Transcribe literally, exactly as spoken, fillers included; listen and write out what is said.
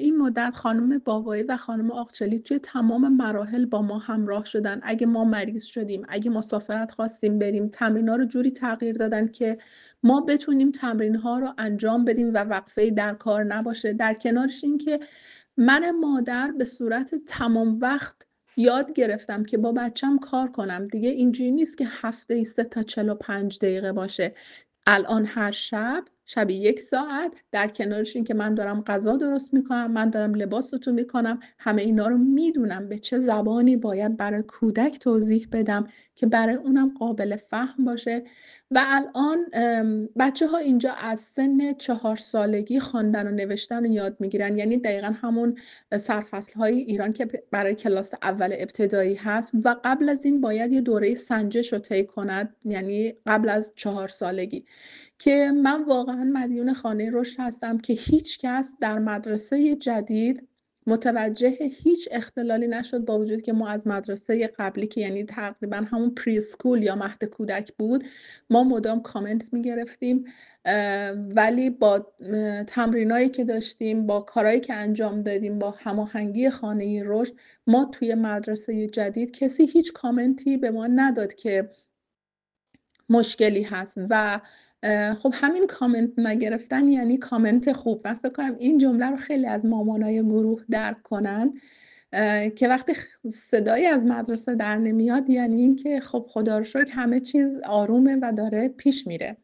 این مدت خانم بابایی و خانم آقچلی توی تمام مراحل با ما همراه شدن. اگه ما مریض شدیم، اگه مسافرت خواستیم بریم، تمرین‌ها رو جوری تغییر دادن که ما بتونیم تمرین‌ها رو انجام بدیم و وقفه‌ای در کار نباشه. در کنارش این که من مادر به صورت تمام وقت یاد گرفتم که با بچه‌م کار کنم. دیگه اینجوری نیست که هفته‌ای سه تا چهل و پنج دقیقه باشه. الان هر شب، شبی یک ساعت در کنارش این که من دارم غذا درست میکنم، من دارم لباس اتو میکنم، همه اینا رو میدونم به چه زبانی باید برای کودک توضیح بدم که برای اونم قابل فهم باشه. و الان ام، بچه ها اینجا از سن چهار سالگی خواندن و نوشتن رو یاد میگیرن، یعنی دقیقا همون سرفصل های ایران که برای کلاس اول ابتدایی هست و قبل از این باید یه دوره سنجش رو طی کند، یعنی قبل از چهار سالگی. که من واقعا مدیون خانه رشد هستم که هیچ کس در مدرسه جدید متوجه هیچ اختلالی نشد، با وجود که ما از مدرسه قبلی که یعنی تقریبا همون پری اسکول یا مهد کودک بود ما مدام کامنت میگرفتیم، ولی با اه، تمرینایی که داشتیم، با کارهایی که انجام دادیم، با هماهنگی خانه رشد، ما توی مدرسه جدید کسی هیچ کامنتی به ما نداد که مشکلی هست. و اه، خب همین کامنت نگرفتن یعنی کامنت خوب. من فکر کنم این جمله رو خیلی از مامانای گروه درک کنن، اه، که وقتی خ- صدایی از مدرسه در نمیاد یعنی این که خب خدا رو شکر همه چیز آرومه و داره پیش میره.